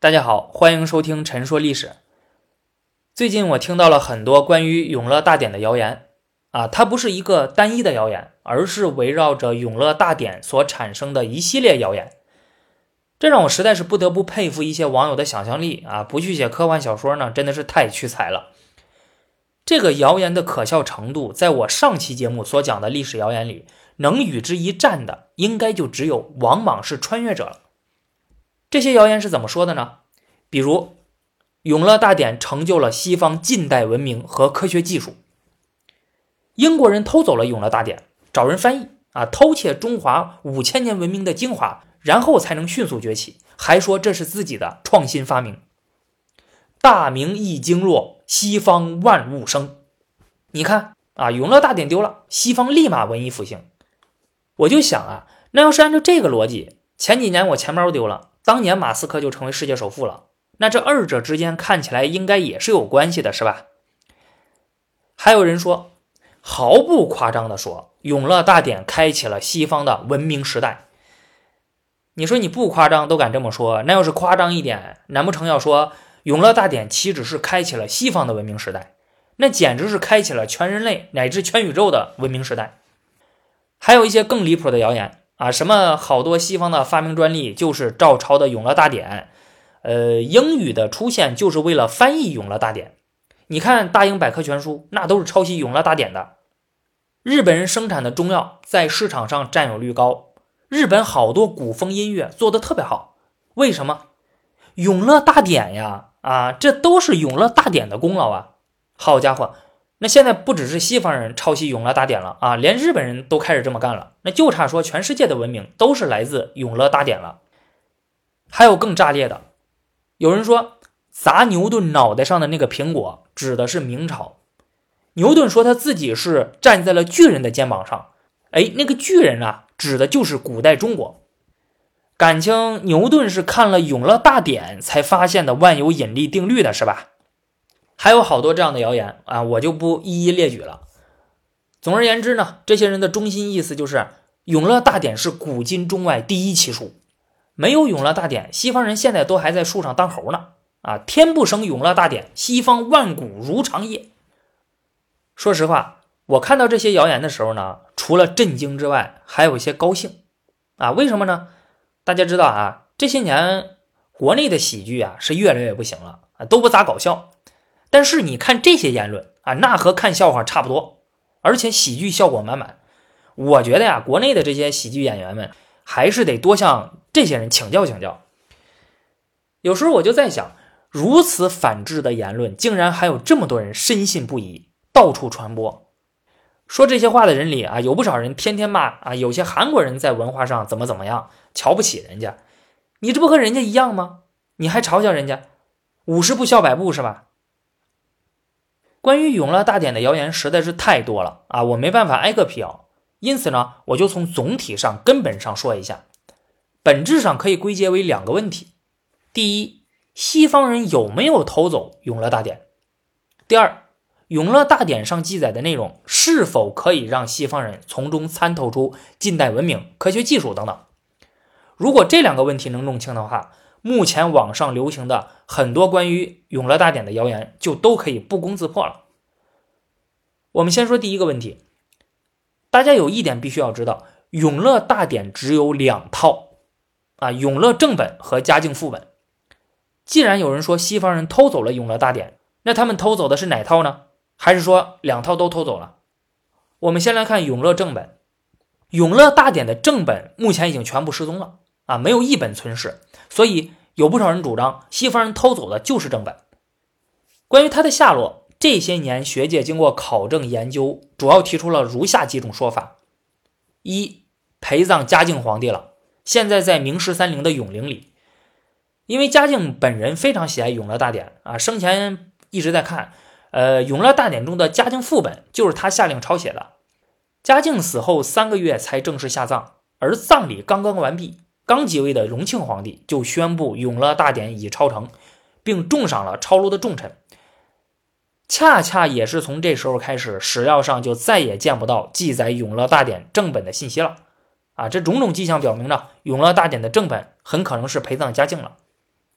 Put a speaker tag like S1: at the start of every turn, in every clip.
S1: 大家好，欢迎收听陈说历史。最近我听到了很多关于永乐大典的谣言它不是一个单一的谣言，而是围绕着永乐大典所产生的一系列谣言。这让我实在是不得不佩服一些网友的想象力不去写科幻小说呢，真的是太屈才了。这个谣言的可笑程度，在我上期节目所讲的历史谣言里，能与之一战的应该就只有王莽是穿越者了。这些谣言是怎么说的呢？比如永乐大典成就了西方近代文明和科学技术，英国人偷走了永乐大典，找人翻译偷窃中华5000年文明的精华，然后才能迅速崛起，还说这是自己的创新发明。大明易经落，西方万物生。你看永乐大典丢了，西方立马文艺复兴。我就想那要是按照这个逻辑，前几年我钱包丢了，当年马斯克就成为世界首富了，那这二者之间看起来应该也是有关系的，是吧？还有人说，毫不夸张地说，永乐大典开启了西方的文明时代。你说你不夸张都敢这么说，那要是夸张一点，难不成要说永乐大典岂止是开启了西方的文明时代，那简直是开启了全人类乃至全宇宙的文明时代。还有一些更离谱的谣言什么好多西方的发明专利就是照抄的永乐大典，英语的出现就是为了翻译永乐大典。你看大英百科全书，那都是抄袭永乐大典的。日本人生产的中药在市场上占有率高，日本好多古风音乐做得特别好，为什么？永乐大典呀这都是永乐大典的功劳啊！好家伙，那现在不只是西方人抄袭永乐大典了连日本人都开始这么干了，那就差说全世界的文明都是来自永乐大典了。还有更炸裂的，有人说砸牛顿脑袋上的那个苹果指的是明朝，牛顿说他自己是站在了巨人的肩膀上，那个巨人指的就是古代中国。感情牛顿是看了永乐大典才发现的万有引力定律的，是吧？还有好多这样的谣言我就不一一列举了。总而言之呢，这些人的中心意思就是永乐大典是古今中外第一奇书，没有永乐大典，西方人现在都还在树上当猴呢天不生永乐大典，西方万古如长夜。说实话，我看到这些谣言的时候呢，除了震惊之外，还有一些高兴为什么呢？大家知道这些年国内的喜剧是越来越不行了都不咋搞笑。但是你看这些言论那和看笑话差不多，而且喜剧效果满满。我觉得国内的这些喜剧演员们还是得多向这些人请教请教。有时候我就在想，如此反智的言论竟然还有这么多人深信不疑，到处传播。说这些话的人里有不少人天天骂有些韩国人在文化上怎么样，瞧不起人家。你这不和人家一样吗？你还嘲笑人家，50步笑100步是吧？关于永乐大典的谣言实在是太多了我没办法挨个辟谣，因此呢，我就从总体上根本上说一下。本质上可以归结为2个问题：第一，西方人有没有偷走永乐大典？第二，永乐大典上记载的内容是否可以让西方人从中参透出近代文明、科学技术等等。如果这2个问题能弄清的话，目前网上流行的很多关于永乐大典的谣言就都可以不攻自破了。我们先说第一个问题，大家有一点必须要知道，永乐大典只有2套永乐正本和嘉靖副本。既然有人说西方人偷走了永乐大典，那他们偷走的是哪套呢？还是说2套都偷走了？我们先来看永乐正本。永乐大典的正本目前已经全部失踪了没有一本存世，所以有不少人主张西方人偷走的就是正本。关于它的下落，这些年学界经过考证研究，主要提出了如下几种说法：一，陪葬嘉靖皇帝了，现在在明13陵的永陵里。因为嘉靖本人非常喜爱永乐大典生前一直在看永乐大典中的嘉靖副本就是他下令抄写的。嘉靖死后3个月才正式下葬，而葬礼刚刚完毕，刚即位的隆庆皇帝就宣布永乐大典已抄成，并重赏了抄录的重臣。恰恰也是从这时候开始，史料上就再也见不到记载永乐大典正本的信息了这种种迹象表明呢，永乐大典的正本很可能是陪葬嘉靖了。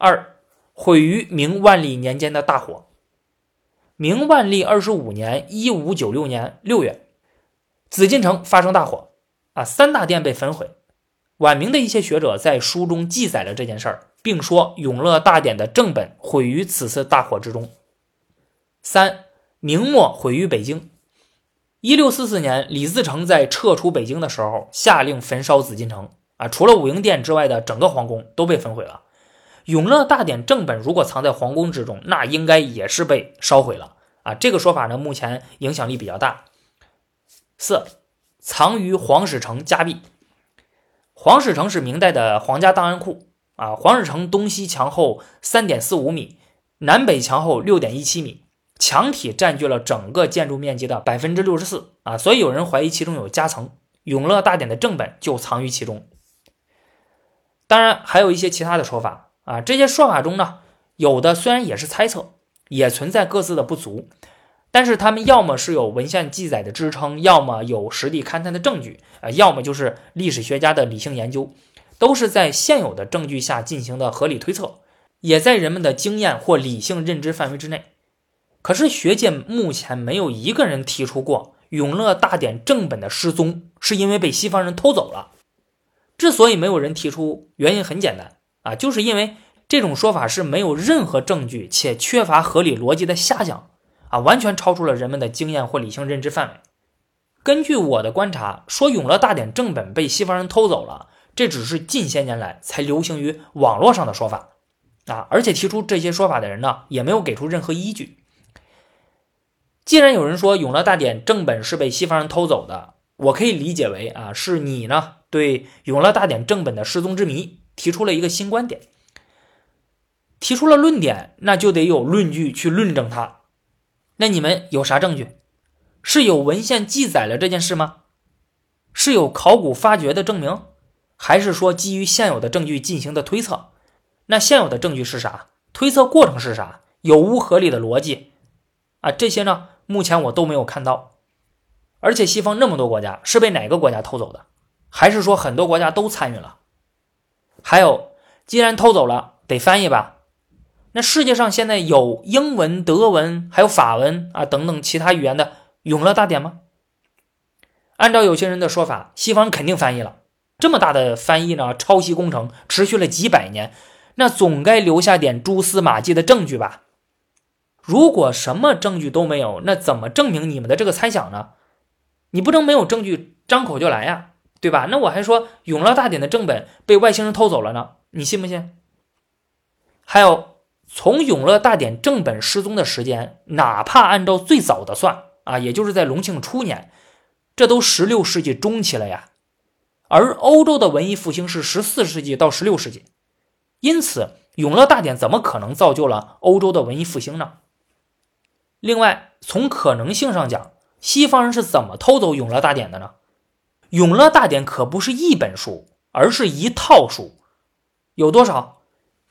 S1: 二，毁于明万历年间的大火。明万历25年1596年6月，紫禁城发生大火三大殿被焚毁。晚明的一些学者在书中记载了这件事儿，并说永乐大典的正本毁于此次大火之中。三，明末毁于北京。1644年，李自成在撤出北京的时候，下令焚烧紫禁城除了武英殿之外的整个皇宫都被焚毁了。永乐大典正本如果藏在皇宫之中，那应该也是被烧毁了这个说法呢，目前影响力比较大。四，藏于皇室城夹壁。皇室城是明代的皇家档案库皇室城东西墙厚 3.45 米，南北墙厚 6.17 米，墙体占据了整个建筑面积的 64%所以有人怀疑其中有夹层，永乐大典的正本就藏于其中。当然还有一些其他的说法这些说法中呢，有的虽然也是猜测，也存在各自的不足，但是他们要么是有文献记载的支撑，要么有实地勘探的证据要么就是历史学家的理性研究，都是在现有的证据下进行的合理推测，也在人们的经验或理性认知范围之内。可是学界目前没有一个人提出过永乐大典正本的失踪是因为被西方人偷走了。之所以没有人提出，原因很简单就是因为这种说法是没有任何证据且缺乏合理逻辑的瞎讲完全超出了人们的经验或理性认知范围。根据我的观察，说永乐大典正本被西方人偷走了，这只是近些年来才流行于网络上的说法而且提出这些说法的人呢，也没有给出任何依据。既然有人说永乐大典正本是被西方人偷走的，我可以理解为是你呢对永乐大典正本的失踪之谜提出了一个新观点。提出了论点，那就得有论据去论证它。那你们有啥证据？是有文献记载了这件事吗？是有考古发掘的证明？还是说基于现有的证据进行的推测？那现有的证据是啥？推测过程是啥？有无合理的逻辑这些呢，目前我都没有看到。而且西方那么多国家，是被哪个国家偷走的？还是说很多国家都参与了？还有，既然偷走了，得翻译吧？那世界上现在有英文、德文还有法文等等其他语言的永乐大典吗？按照有些人的说法，西方肯定翻译了。这么大的翻译呢，抄袭工程持续了几百年，那总该留下点蛛丝马迹的证据吧？如果什么证据都没有，那怎么证明你们的这个猜想呢？你不能没有证据张口就来呀，对吧？那我还说永乐大典的正本被外星人偷走了呢，你信不信？还有，从永乐大典正本失踪的时间，哪怕按照最早的算也就是在隆庆初年，这都16世纪中期了呀。而欧洲的文艺复兴是14世纪到16世纪，因此永乐大典怎么可能造就了欧洲的文艺复兴呢？另外，从可能性上讲，西方人是怎么偷走永乐大典的呢？永乐大典可不是一本书，而是一套书，有多少？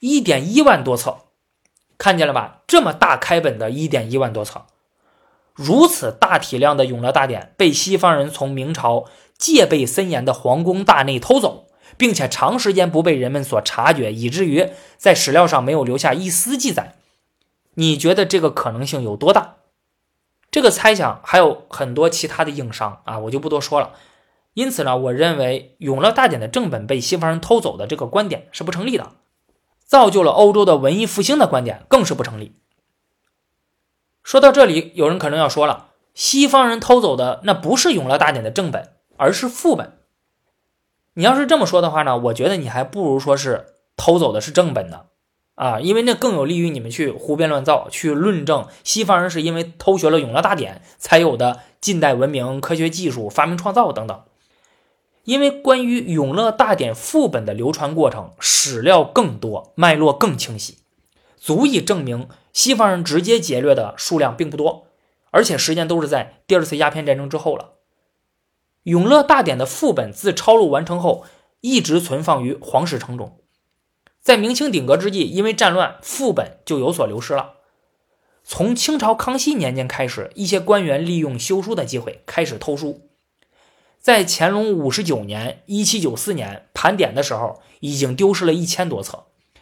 S1: 1.1 万多册。看见了吧，这么大开本的 1.1 万多册，如此大体量的永乐大典被西方人从明朝戒备森严的皇宫大内偷走，并且长时间不被人们所察觉，以至于在史料上没有留下一丝记载。你觉得这个可能性有多大？这个猜想还有很多其他的硬伤我就不多说了。因此呢，我认为永乐大典的正本被西方人偷走的这个观点是不成立的，造就了欧洲的文艺复兴的观点更是不成立。说到这里，有人可能要说了，西方人偷走的那不是永乐大典的正本，而是副本。你要是这么说的话呢，我觉得你还不如说是偷走的是正本呢因为那更有利于你们去胡编乱造，去论证西方人是因为偷学了永乐大典才有的近代文明、科学技术、发明创造等等。因为关于永乐大典副本的流传过程，史料更多，脉络更清晰，足以证明西方人直接劫掠的数量并不多，而且时间都是在第二次鸦片战争之后了。永乐大典的副本自抄录完成后，一直存放于皇室城中。在明清鼎革之际，因为战乱，副本就有所流失了。从清朝康熙年间开始，一些官员利用修书的机会开始偷书。在乾隆59年1794年盘点的时候，已经丢失了1000多册。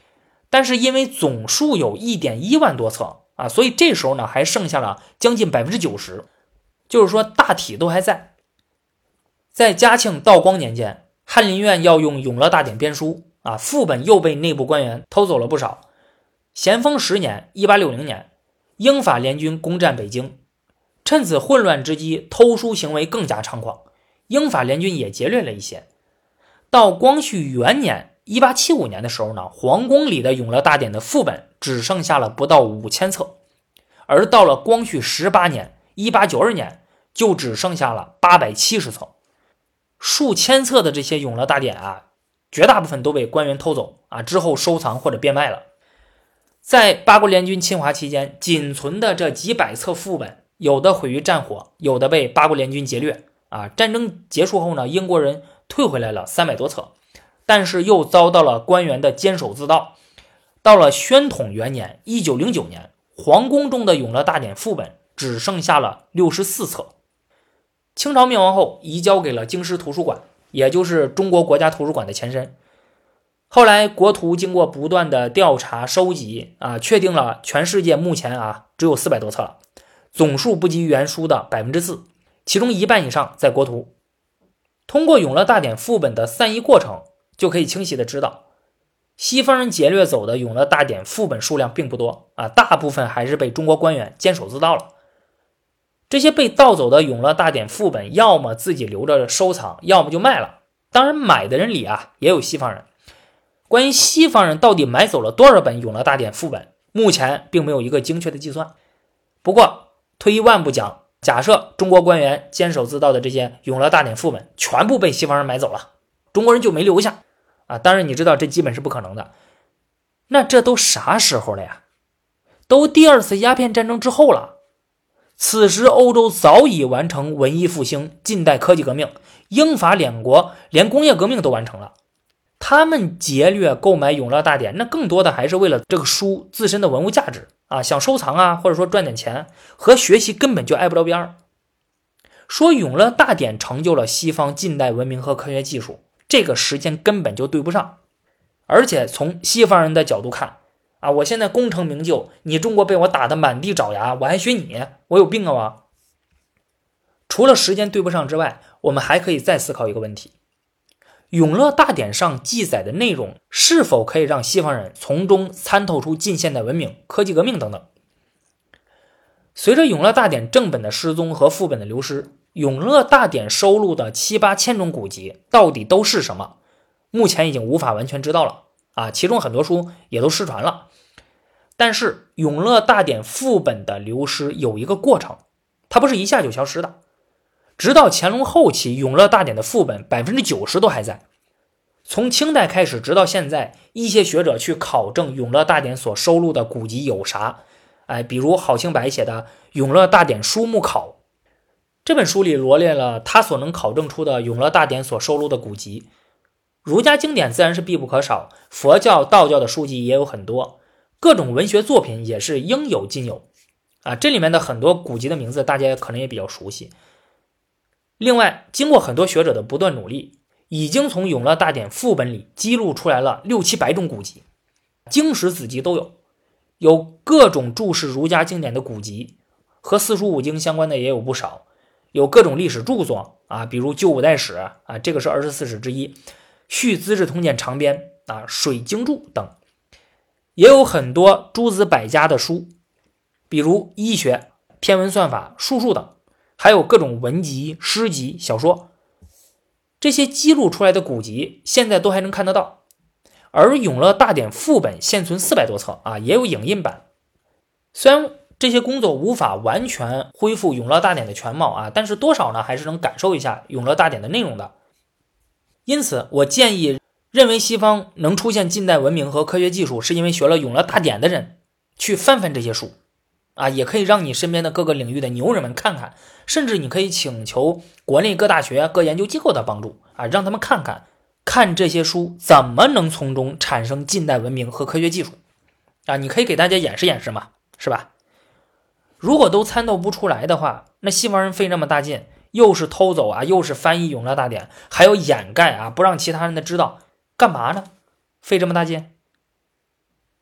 S1: 但是因为总数有 1.1 万多册啊，所以这时候呢还剩下了将近 90%， 就是说大体都还在。在嘉庆、道光年间，翰林院要用《永乐大典》编书啊，副本又被内部官员偷走了不少。咸丰10年1860年，英法联军攻占北京，趁此混乱之机，偷书行为更加猖狂，英法联军也劫掠了一些。到光绪元年1875年的时候呢，皇宫里的《永乐大典》的副本只剩下了不到5000册，而到了光绪18年1892年，就只剩下了870册。数千册的这些《永乐大典》啊，绝大部分都被官员偷走啊，之后收藏或者变卖了。在八国联军侵华期间，仅存的这几百册副本，有的毁于战火，有的被八国联军劫掠啊。战争结束后呢，英国人退回来了300多册，但是又遭到了官员的监守自盗。到了宣统元年1909年，皇宫中的《永乐大典》副本只剩下了64册。清朝灭亡后，移交给了京师图书馆，也就是中国国家图书馆的前身。后来国图经过不断的调查收集啊，确定了全世界目前只有400多册了，总数不及原书的 4%， 其中一半以上在国图。通过《永乐大典》副本的散佚过程，就可以清晰的知道，西方人劫掠走的《永乐大典》副本数量并不多啊，大部分还是被中国官员监守自盗了。这些被盗走的《永乐大典》副本，要么自己留着收藏，要么就卖了。当然买的人里也有西方人。关于西方人到底买走了多少本《永乐大典》副本，目前并没有一个精确的计算。不过退一万步讲，假设中国官员监守自盗的这些《永乐大典》副本全部被西方人买走了，中国人就没留下啊。当然你知道这基本是不可能的。那这都啥时候了呀？都第2次鸦片战争之后了。此时欧洲早已完成文艺复兴、近代科技革命，英法两国连工业革命都完成了。他们劫掠购买《永乐大典》，那更多的还是为了这个书自身的文物价值啊，想收藏或者说赚点钱，和学习根本就挨不着边儿。说《永乐大典》成就了西方近代文明和科学技术，这个时间根本就对不上。而且从西方人的角度看我现在功成名就，你中国被我打得满地找牙，我还学你，我有病啊！除了时间对不上之外，我们还可以再思考一个问题：永乐大典上记载的内容是否可以让西方人从中参透出近现代文明、科技革命等等？随着永乐大典正本的失踪和副本的流失，永乐大典收录的7、8千种古籍到底都是什么？目前已经无法完全知道了其中很多书也都失传了。但是永乐大典副本的流失有一个过程，它不是一下就消失的。直到乾隆后期，永乐大典的副本 90% 都还在。从清代开始直到现在，一些学者去考证永乐大典所收录的古籍有啥，比如郝清白写的《永乐大典书目考》，这本书里罗列了他所能考证出的永乐大典所收录的古籍。儒家经典自然是必不可少，佛教、道教的书籍也有很多，各种文学作品也是应有尽有这里面的很多古籍的名字大家可能也比较熟悉。另外，经过很多学者的不断努力，已经从永乐大典副本里记录出来了6、700种古籍，经史子集都有，有各种注释儒家经典的古籍，和四书五经相关的也有不少，有各种历史著作比如旧五代史这个是24史之一，续资治通鉴长编水经注等，也有很多诸子百家的书，比如医学、天文算法、术数等，还有各种文集、诗集、小说。这些记录出来的古籍现在都还能看得到。而永乐大典副本现存400多册也有影印版。虽然这些工作无法完全恢复永乐大典的全貌但是多少呢还是能感受一下永乐大典的内容的。因此我建议认为西方能出现近代文明和科学技术是因为学了永乐大典的人去翻翻这些书也可以让你身边的各个领域的牛人们看看，甚至你可以请求国内各大学、各研究机构的帮助让他们看这些书怎么能从中产生近代文明和科学技术你可以给大家演示演示嘛，是吧？如果都参透不出来的话，那西方人费那么大劲，又是偷走又是翻译永乐大典，还有掩盖不让其他人的知道，干嘛呢？费这么大劲？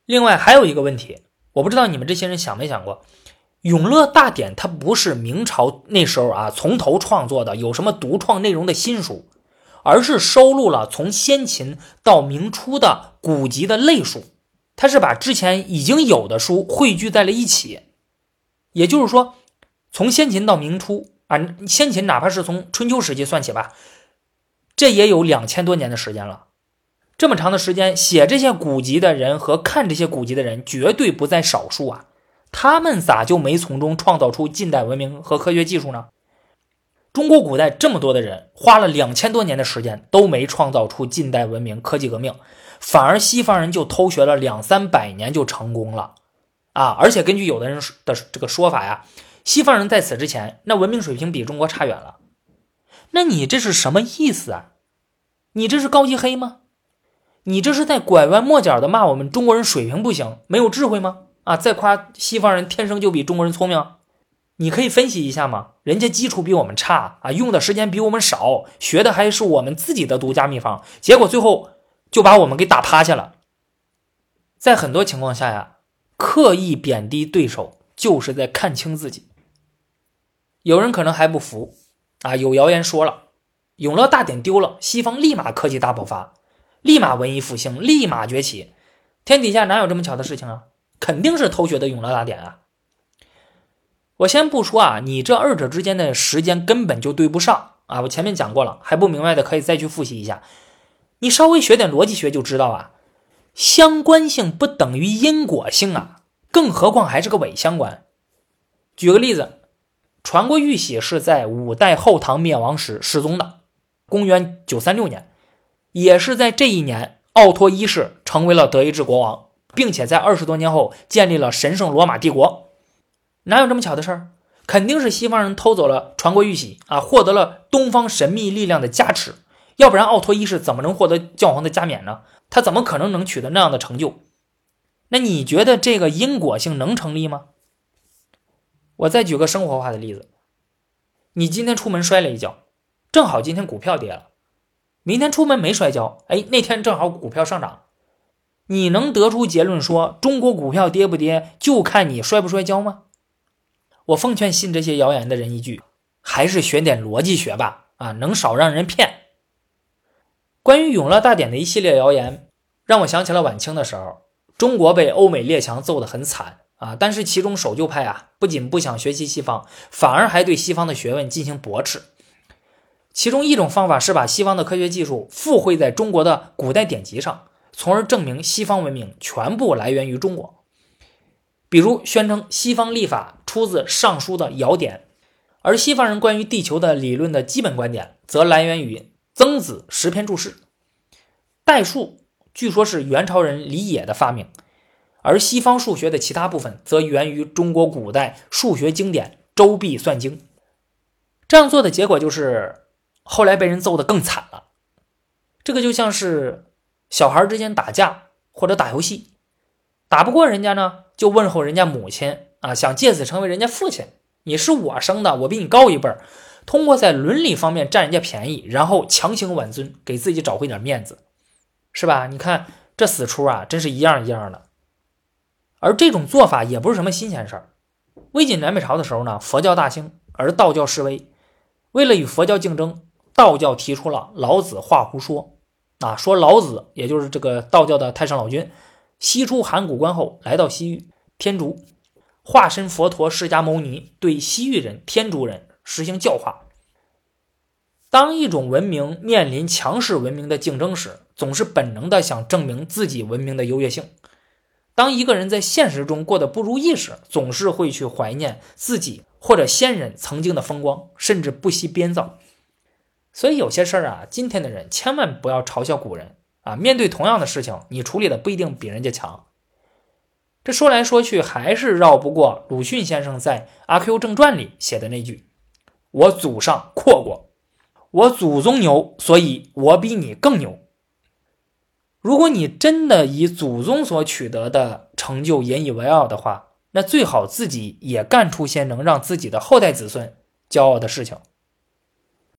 S1: 另外还有一个问题，我不知道你们这些人想没想过，永乐大典它不是明朝那时候从头创作的，有什么独创内容的新书，而是收录了从先秦到明初的古籍的类书，它是把之前已经有的书汇聚在了一起。也就是说，从先秦到明初先秦哪怕是从春秋时期算起吧，这也有2000多年的时间了。这么长的时间，写这些古籍的人和看这些古籍的人绝对不在少数啊，他们咋就没从中创造出近代文明和科学技术呢？中国古代这么多的人，花了2000多年的时间都没创造出近代文明科技革命，反而西方人就偷学了200-300年就成功了而且根据有的人的这个说法呀，西方人在此之前那文明水平比中国差远了。那你这是什么意思啊？你这是高级黑吗？你这是在拐弯抹角的骂我们中国人水平不行，没有智慧吗？再夸西方人天生就比中国人聪明？你可以分析一下吗？人家基础比我们差用的时间比我们少，学的还是我们自己的独家秘方，结果最后就把我们给打趴下了。在很多情况下呀，刻意贬低对手就是在看清自己。有人可能还不服有谣言说了，永乐大典丢了，西方立马科技大爆发，立马文艺复兴，立马崛起，天底下哪有这么巧的事情啊？肯定是偷学的永乐大典啊！我先不说你这二者之间的时间根本就对不上我前面讲过了，还不明白的可以再去复习一下。你稍微学点逻辑学就知道相关性不等于因果性更何况还是个伪相关。举个例子，传国玉玺是在5代后唐灭亡时失踪的，公元936年，也是在这一年，奥托一世成为了德意志国王，并且在20多年后建立了神圣罗马帝国。哪有这么巧的事儿？肯定是西方人偷走了传国玉玺获得了东方神秘力量的加持，要不然奥托一世怎么能获得教皇的加冕呢？他怎么可能取得那样的成就？那你觉得这个因果性能成立吗？我再举个生活化的例子，你今天出门摔了一跤，正好今天股票跌了，明天出门没摔跤，那天正好股票上涨，你能得出结论说中国股票跌不跌就看你摔不摔跤吗？我奉劝信这些谣言的人一句，还是学点逻辑学吧能少让人骗。关于永乐大典的一系列谣言，让我想起了晚清的时候，中国被欧美列强揍得很惨但是其中守旧派不仅不想学习西方，反而还对西方的学问进行驳斥。其中一种方法是把西方的科学技术附会在中国的古代典籍上，从而证明西方文明全部来源于中国。比如宣称西方历法出自尚书的尧典，而西方人关于地球的理论的基本观点则来源于曾子10篇注释。代数据说是元朝人李野的发明，而西方数学的其他部分则源于中国古代数学经典《周必算经》。这样做的结果就是后来被人揍得更惨了。这个就像是小孩之间打架或者打游戏，打不过人家呢，就问候人家母亲想借此成为人家父亲，你是我生的，我比你高一辈，通过在伦理方面占人家便宜，然后强行挽尊，给自己找回点面子，是吧？你看这死出真是一样一样的。而这种做法也不是什么新鲜事儿。魏晋南北朝的时候呢，佛教大兴，而道教式微，为了与佛教竞争，道教提出了老子画胡说说老子也就是这个道教的太上老君，西出函谷关后来到西域天竺，化身佛陀释迦牟尼，对西域人天竺人实行教化。当一种文明面临强势文明的竞争时，总是本能的想证明自己文明的优越性。当一个人在现实中过得不如意时，总是会去怀念自己或者先人曾经的风光，甚至不惜编造。所以有些事儿今天的人千万不要嘲笑古人面对同样的事情，你处理的不一定比人家强。这说来说去还是绕不过鲁迅先生在《阿 Q 正传》里写的那句：我祖上阔过，我祖宗牛，所以我比你更牛。如果你真的以祖宗所取得的成就引以为傲的话，那最好自己也干出些能让自己的后代子孙骄傲的事情。